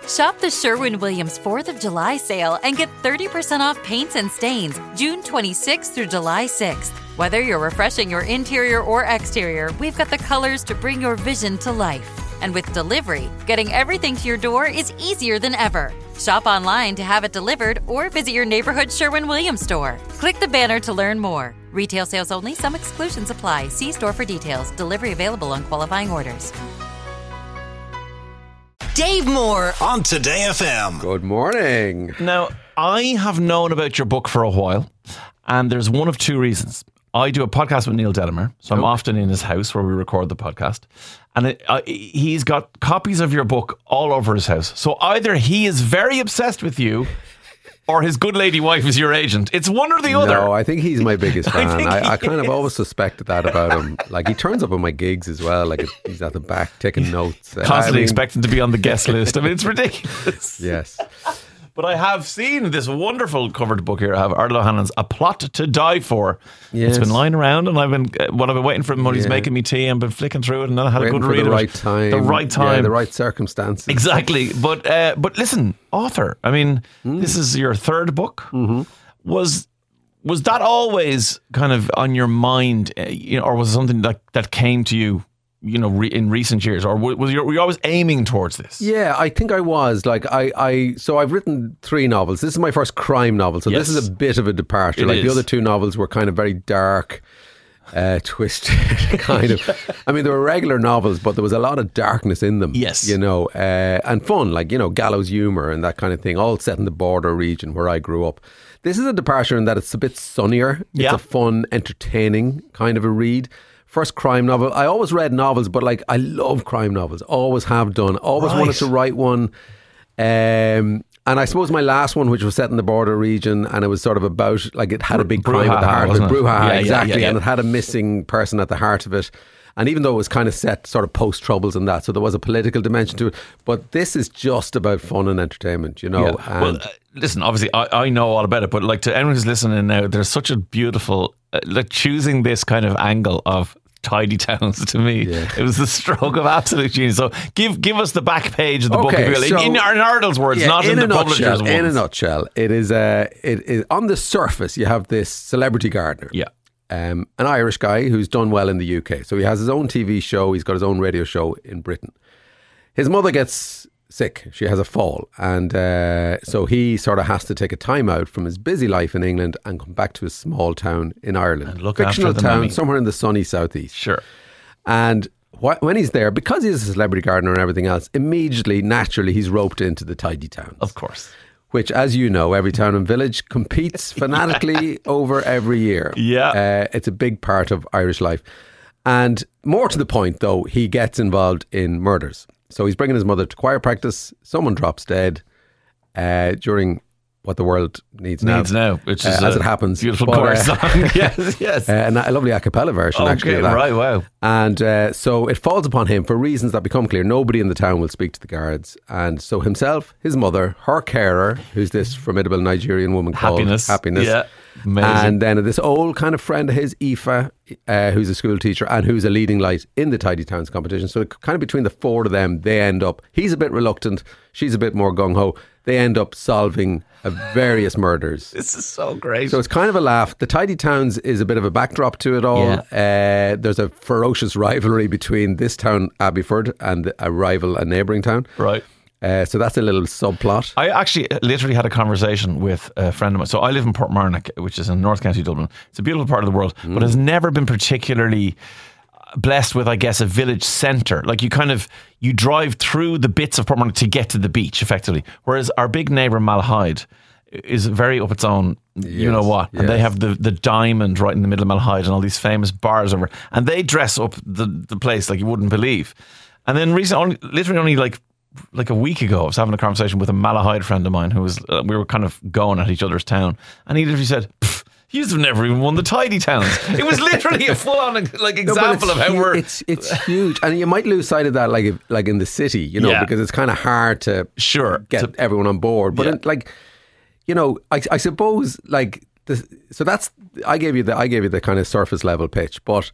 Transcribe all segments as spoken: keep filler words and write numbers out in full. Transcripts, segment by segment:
Shop the Sherwin-Williams fourth of July sale and get thirty percent off paints and stains June twenty-sixth through July sixth. Whether you're refreshing your interior or exterior, we've got the colors to bring your vision to life. And with delivery, getting everything to your door is easier than ever. Shop online to have it delivered or visit your neighborhood Sherwin-Williams store. Click the banner to learn more. Retail sales only. Some exclusions apply. See store for details. Delivery available on qualifying orders. Dave Moore on Today F M. Good morning. Now, I have known about your book for a while, and there's one of two reasons. I do a podcast with Neil Delamere, so I'm oh. often in his house where we record the podcast. And it, uh, he's got copies of your book all over his house. So either he is very obsessed with you, or his good lady wife is your agent. It's one or the other. No, I think he's my biggest fan. I, I, I kind is. of always suspected that about him. Like, he turns up on my gigs as well. Like, he's at the back taking notes. Constantly I mean, expecting to be on the guest list. I mean, it's ridiculous. Yes. But I have seen this wonderful covered book here. I have Ardal O'Hannon's A Plot to Die For. Yes. It's been lying around, and I've been uh, what I've been waiting for him when he's Yeah. making me tea, and been flicking through it, and then I had Waiting a good for read the of right it. time. The right time. Yeah, the right circumstances. Exactly. But uh, but listen, author. I mean, mm. this is your third book. Mm-hmm. Was was that always kind of on your mind, uh, you know, or was it something that that came to you? You know, re- in recent years, or was you, were you always aiming towards this? Yeah, I think I was. Like, I, I, so I've written three novels. This is my first crime novel, so yes. this is a bit of a departure. It like is. The other two novels were kind of very dark, uh, twisted, kind of. I mean, they were regular novels, but there was a lot of darkness in them. Yes, you know, uh, and fun, like, you know, gallows humor and that kind of thing. All set in the border region where I grew up. This is a departure in that it's a bit sunnier. It's yeah. a fun, entertaining kind of a read. First crime novel. I always read novels, but like, I love crime novels. Always have done. Always right. wanted to write one. Um, and I suppose my last one, which was set in the border region, and it was sort of about, like, it had a big crime at the heart of it. Brouhaha, yeah, exactly. Yeah, yeah, yeah. And it had a missing person at the heart of it. And even though it was kind of set sort of post-Troubles and that, so there was a political dimension to it. But this is just about fun and entertainment, you know. Yeah. Well, uh, listen, obviously, I, I know all about it, but like, to anyone who's listening now, there's such a beautiful, uh, like, choosing this kind of angle of tidy towns, to me, yeah. it was the stroke of absolute genius. So give give us the back page of the okay, book, so, in, in Ardal's words, yeah, not in, in the publisher's ones. In a nutshell, it is uh, it is on the surface. You have this celebrity gardener, yeah, um, an Irish guy who's done well in the U K. So he has his own T V show. He's got his own radio show in Britain. His mother gets sick. She has a fall, and uh, so he sort of has to take a time out from his busy life in England and come back to his small town in Ireland. And look fictional after the town mummy. somewhere in the sunny southeast. Sure. And wh- when he's there, because he's a celebrity gardener and everything else, immediately, naturally, he's roped into the tidy towns. Of course. Which, as you know, every town and village competes fanatically over every year. Yeah. Uh, it's a big part of Irish life. And more to the point, though, he gets involved in murders. So he's bringing his mother to choir practice. Someone drops dead uh, during what the world needs now. Needs now, which is uh, as it happens. Beautiful But, chorus uh, song. Yes, yes. Uh, and a lovely a cappella version, okay, actually. Of that. Right, wow. And uh, so it falls upon him for reasons that become clear. Nobody in the town will speak to the guards. And so himself, his mother, her carer, who's this formidable Nigerian woman called Happiness. Happiness. Yeah, amazing. And then this old kind of friend of his, Aoife, uh, who's a school teacher and who's a leading light in the Tidy Towns competition. So kind of between the four of them, they end up, he's a bit reluctant, she's a bit more gung-ho. They end up solving uh, various murders. This is so great. So it's kind of a laugh. The Tidy Towns is a bit of a backdrop to it all. Yeah. Uh, there's a ferocious rivalry between this town, Abbeyford, and a rival, a neighbouring town. Right. Uh, so that's a little subplot. I actually literally had a conversation with a friend of mine. So I live in Portmarnock, which is in North County Dublin. It's a beautiful part of the world, mm. but has never been particularly blessed with, I guess, a village centre. Like, you kind of, you drive through the bits of Portmarnock to get to the beach, effectively. Whereas our big neighbour, Malahide, is very up its own, yes, you know what. And yes. they have the, the diamond right in the middle of Malahide and all these famous bars over. And they dress up the, the place like you wouldn't believe. And then recently, only, literally only like like a week ago, I was having a conversation with a Malahide friend of mine who was, uh, we were kind of going at each other's town. And he literally said, you've never even won the Tidy Towns. It was literally a full-on like example no, of how hu- we're... It's it's huge. And you might lose sight of that like if, like in the city, you know, Yeah. because it's kind of hard to Sure, get to- everyone on board. But Yeah. in, like, you know, I, I suppose like... The, so that's... I gave you the I gave you the kind of surface level pitch, but...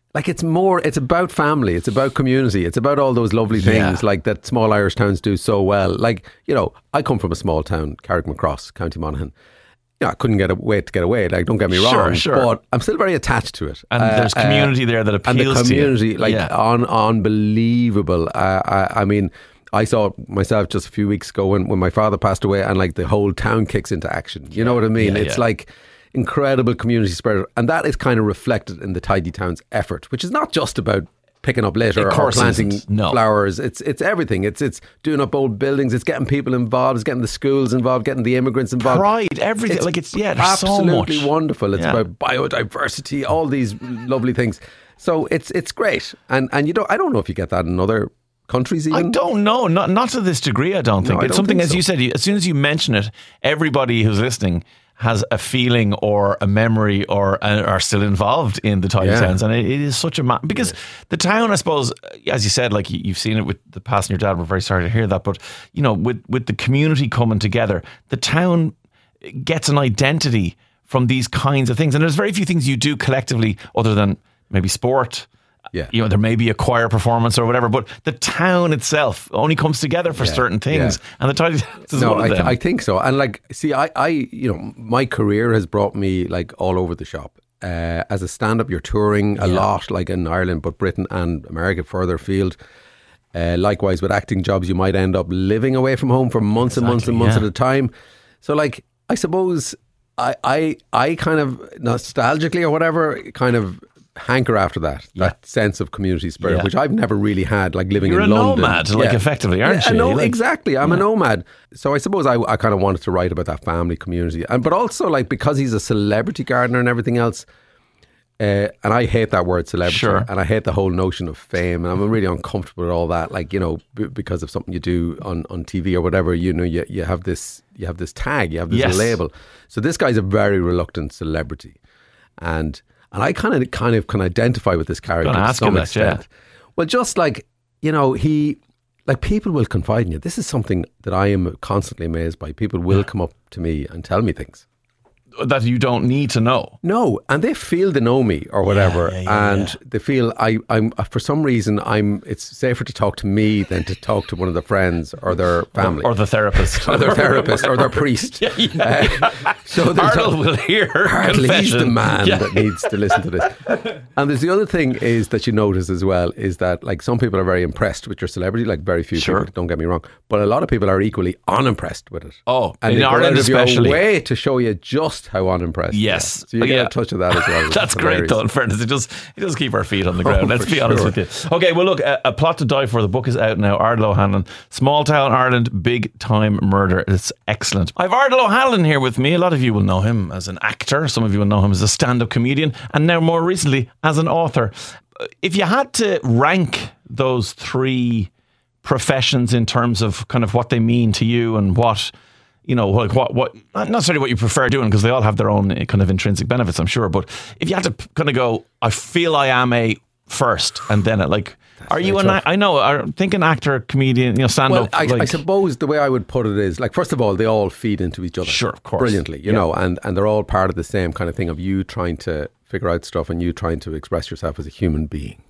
like it's more, it's about family, it's about community, it's about all those lovely things Yeah. like that small Irish towns do so well. Like, you know, I come from a small town, Carrickmacross, County Monaghan. Yeah, I couldn't get a wait to get away. Like, don't get me wrong, Sure, sure. but I'm still very attached to it. And Uh, there's community there that appeals and the community, to you. like, Yeah. un, unbelievable. Uh, I, I mean, I saw it myself just a few weeks ago when, when my father passed away, and like the whole town kicks into action. You know what I mean? Yeah, it's yeah. like incredible community spirit, and that is kind of reflected in the Tidy Towns effort, which is not just about picking up litter Of or course planting isn't. No. flowers. It's it's everything. It's it's doing up old buildings. It's getting people involved. It's getting the schools involved. Getting the immigrants involved. Pride, everything. Like it's yeah, there's so much. Absolutely wonderful. It's Yeah. about biodiversity, all these lovely things. So it's it's great, and and you don't. I don't know if you get that in other countries even. I don't know, not not to this degree. I don't think I it's don't something. think As so. you said, you- as soon as you mention it, everybody who's listening has a feeling or a memory or uh, are still involved in the Tidy Yeah. Towns, and it, it is such a ma- because the town, I suppose, as you said, like you, you've seen it with the past and your dad. We're very sorry to hear that, but you know, with with the community coming together, the town gets an identity from these kinds of things, and there's very few things you do collectively other than maybe sport. Yeah. You know, there may be a choir performance or whatever, but the town itself only comes together for Yeah, certain things. yeah. And the Tidy Towns is No, one of I, them. I think so. And like, see, I, I, you know, my career has brought me like all over the shop. Uh, as a stand-up, you're touring a Yeah. lot, like in Ireland, but Britain and America further afield. Uh, likewise, with acting jobs, you might end up living away from home for months and months and Exactly, months yeah. at a time. So, like, I suppose I, I, I kind of nostalgically or whatever, kind of hanker after that, that sense of community spirit, Yeah. which I've never really had, like living You're in a London. nomad, like, effectively, aren't yeah, you? No, Like- exactly. I'm a nomad. So I suppose I, I kind of wanted to write about that family community. And but also, like, because he's a celebrity gardener and everything else, uh, and I hate that word celebrity, Sure. and I hate the whole notion of fame, and I'm really uncomfortable with all that. Like, you know, b- because of something you do on, on T V or whatever, you know, you, you have this you have this tag, you have this Yes. label. So this guy's a very reluctant celebrity, and and I kind of kind of can identify with this character Gonna to ask you some that, extent. Well, just like, you know, he like people will confide in you. This is something that I am constantly amazed by. People will come up to me and tell me things. that you don't need to know. No, and they feel they know me or whatever, yeah, yeah, and yeah. they feel I, I'm for some reason I'm. It's safer to talk to me than to talk to one of their friends or their family Or the therapist. or their therapist or their priest. Yeah, yeah. Uh, so there's a- Arnold will hear Hardly he's the confession. man Yeah. that needs to listen to this. And there's the other thing is that you notice as well is that like some people are very impressed with your celebrity, like very few Sure. people, don't get me wrong, but a lot of people are equally unimpressed with it. Oh, and in they go Ireland out of your especially. way to show you just how unimpressed. you Yes. are. So you get Yeah. a touch of that as well. which That's is great, hilarious. though, in fairness. It does, it does keep our feet on the ground, Oh, let's for be honest sure. with you. Okay, well, look, a, a Plot to Die For. The book is out now. Ardal O'Hanlon, Small Town Ireland, Big Time Murder. It's excellent. I've Ardal O'Hanlon here with me. A lot of you will know him as an actor. Some of you will know him as a stand-up comedian. And now, more recently, as an author. If you had to rank those three professions in terms of kind of what they mean to you and what... You know, like what, what, not necessarily what you prefer doing, because they all have their own kind of intrinsic benefits, I'm sure. But if you had to p- kind of go, I feel I am a first, and then it, like, are you very an, tough. I know, I think an actor, comedian, you know, stand Well, up. I, like, I suppose the way I would put it is like, first of all, they all feed into each other. Sure, of course. Brilliantly, you Yeah. know, and, and they're all part of the same kind of thing of you trying to figure out stuff and you trying to express yourself as a human being.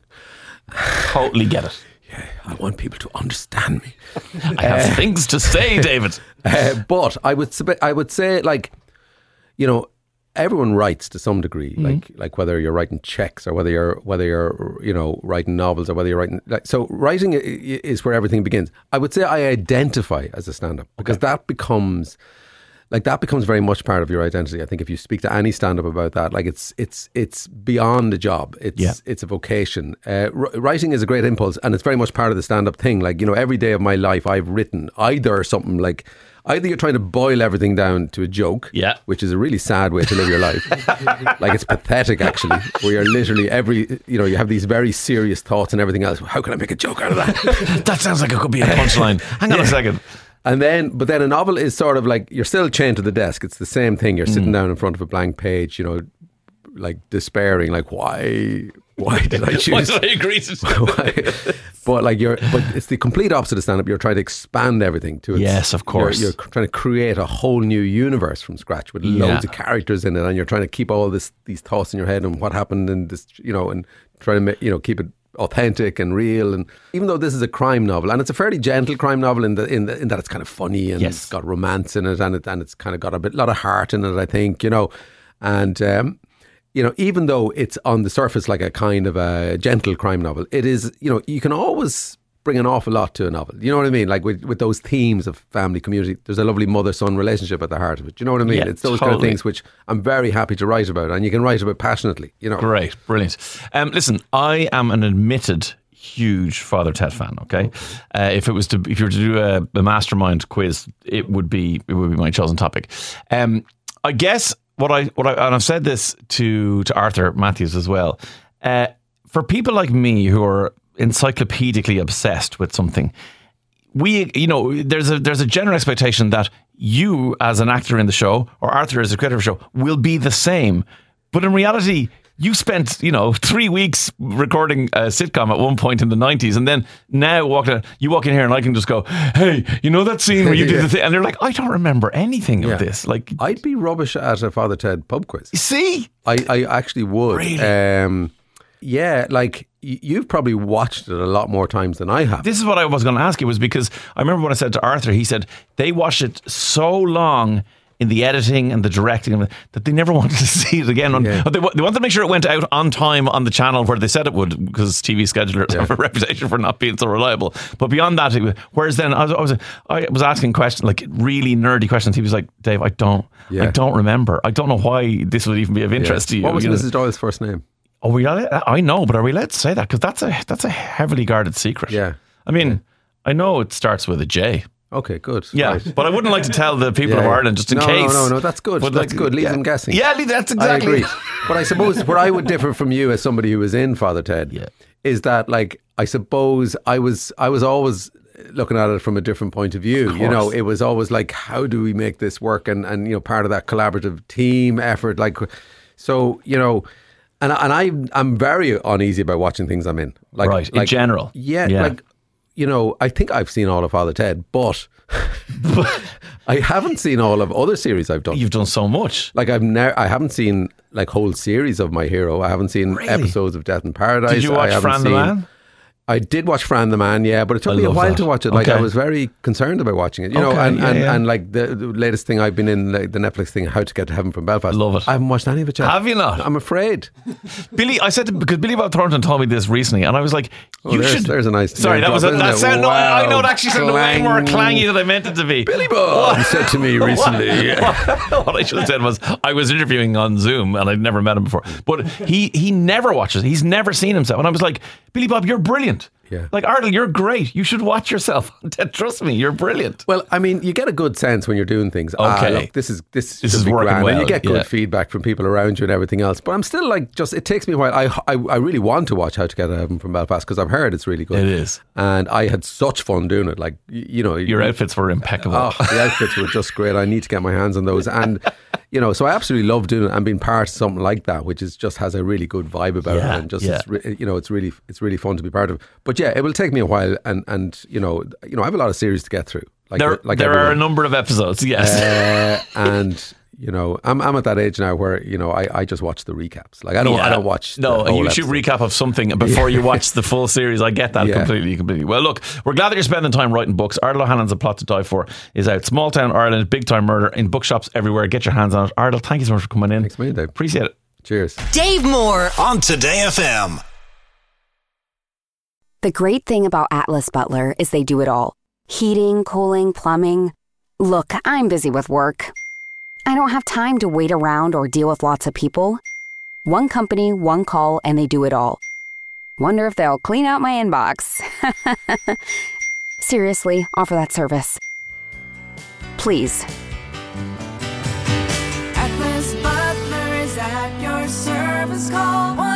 totally get it. I want people to understand me. I have things to say, David. Uh, but I would sub- I would say, like, you know, everyone writes to some degree, Mm-hmm. like like whether you're writing checks or whether you're whether you're you know writing novels or whether you're writing like, so writing i- i- is where everything begins. I would say I identify as a stand-up because that becomes like that becomes very much part of your identity. I think if you speak to any stand-up about that, like it's it's it's beyond a job. It's Yeah. it's a vocation. Uh, r- writing is a great impulse, and it's very much part of the stand-up thing. Like, you know, every day of my life, I've written either something like either you're trying to boil everything down to a joke, Yeah. which is a really sad way to live your life. Like, it's pathetic, actually, where you're literally every you know you have these very serious thoughts and everything else. How can I make a joke out of that? That sounds like it could be a punchline. Hang on a second. And then, but then a novel is sort of like you're still chained to the desk. It's the same thing. You're Mm. sitting down in front of a blank page, you know, like despairing, like why, why did I choose? Why did I agree to do Why- But like you're, but it's the complete opposite of stand-up. You're trying to expand everything to its, Yes, of course. You're, you're trying to create a whole new universe from scratch with Yeah. loads of characters in it, and you're trying to keep all this these thoughts in your head and what happened in this, you know, and trying to make, you know, keep it authentic and real. And even though this is a crime novel, and it's a fairly gentle crime novel in the in, the, in that it's kind of funny and Yes. it's got romance in it, and it and it's kind of got a bit lot of heart in it, I think, you know, and. Um, You know, even though it's on the surface like a kind of a gentle crime novel, it is, you know, you can always bring an awful lot to a novel. You know what I mean? Like with, with those themes of family, community, there's a lovely mother-son relationship at the heart of it. Do you know what I mean? Yeah, it's those kind of totally. things which I'm very happy to write about, and you can write about passionately, you know. Great, brilliant. Um, listen, I am an admitted huge Father Ted fan. Okay, uh, if it was to, if you were to do a, a mastermind quiz, it would be it would be my chosen topic. Um, I guess what I what I and I've said this to to Arthur Matthews as well. Uh, for people like me who are encyclopedically obsessed with something, we, you know, there's a there's a general expectation that you, as an actor in the show, or Arthur as a creator of the show, will be the same. But in reality, you spent, you know, three weeks recording a sitcom at one point in the nineties, and then now walk in, you walk in here and I can just go, hey, you know that scene where you did Yeah. the thing? And they're like, I don't remember anything Yeah. of this. Like, I'd be rubbish at a Father Ted pub quiz. see? I, I actually would. Really? Um, yeah, like y- you've probably watched it a lot more times than I have. This is what I was going to ask you, was because I remember when I said to Arthur, he said they watched it so long in the editing and the directing and that they never wanted to see it again. On, Yeah. they, wa- they wanted to make sure it went out on time on the channel where they said it would, because T V schedulers Yeah. have a reputation for not being so reliable. But beyond that, it was, whereas then I was, I was I was asking questions, like really nerdy questions. He was like, Dave, I don't, Yeah. I don't remember. I don't know why this would even be of interest to you. What was you know? Missus Doyle's first name? Oh, we allowed, I know, but are we allowed to say that? Because that's a that's a heavily guarded secret. Yeah. I mean, I know it starts with a J. Okay, good. Yeah, Right. but I wouldn't like to tell the people Yeah. of Ireland just in no, case. No, no, no, that's good. But That's like, good. Leave yeah. them guessing. Yeah, that's exactly. I agree. But I suppose where I would differ from you as somebody who was in Father Ted Yeah. is that, like, I suppose I was I was always looking at it from a different point of view. You know, it was always like, how do we make this work? And, and you know, part of that collaborative team effort. Like, so, you know, and, and I, I'm very uneasy about watching things I'm in. Like, Right, in like, general. Yeah, Yeah. like, you know, I think I've seen all of Father Ted, but I haven't seen all of other series I've done. You've done so much. Like I've never, I haven't seen like whole series of My Hero. I haven't seen Really? episodes of Death in Paradise. Did you I watch haven't Fran the seen- Man? I did watch Fran the Man, yeah, but it took I me a love while that. to watch it. Like Okay. I was very concerned about watching it, you know. Okay, And yeah, and, yeah. and like the, the latest thing I've been in, like the Netflix thing, How to Get to Heaven from Belfast. Love it. I haven't watched any of it yet. Have you not? I'm afraid. Billy, I said to, because Billy Bob Thornton told me this recently, and I was like, Oh, you there's- should. there's a nice Sorry, name that was drop, a, isn't that it? sound. No, I, I know it Wow. actually sounded way more clangy than I meant it to be. Billy Bob said to me recently. What I should have said was I was interviewing on Zoom and I'd never met him before. But he he never watches. He's never seen himself. And I was like, Billy Bob, you're brilliant. Yeah. Like, Ardal, you're great. You should watch yourself. Trust me, you're brilliant. Well, I mean, you get a good sense when you're doing things. Ah, Okay. look, this is this, This should is be working grand. And well, you get good yeah. feedback from people around you and everything else. But I'm still like, just it takes me a while. I I, I really want to watch How to Get to Heaven from Belfast because I've heard it's really good. It is. and I had such fun doing it. Like y- you know, Your outfits were impeccable. Oh, the outfits were just great. I need to get my hands on those. And, you know, so I absolutely love doing it and being part of something like that, which is just has a really good vibe about Yeah, it. And just, yeah. it's re- you know, it's really, it's really fun to be part of. But yeah, it will take me a while. And, and you know, you know, I have a lot of series to get through. Like, there like there are a everyone. number of episodes, yes. Uh, and, you know, I'm I'm at that age now where, you know, I, I just watch the recaps. Like I don't Yeah. I don't watch No, the a whole YouTube episode. recap of something before you watch the full series. I get that Yeah. completely, completely. Well, look, we're glad that you're spending time writing books. Ardal O'Hannon's A Plot to Die For is out. Small Town Ireland, Big Time Murder in bookshops everywhere. Get your hands on it. Ardal, thank you so much for coming in. Thanks, man, Dave. Appreciate it. Cheers. Dave Moore on Today F M. The great thing about Atlas Butler is they do it all. Heating, cooling, plumbing. Look, I'm busy with work. I don't have time to wait around or deal with lots of people. One company, one call, and they do it all. Wonder if they'll clean out my inbox. Seriously, offer that service. Please. Atlas Butler is at your service. Call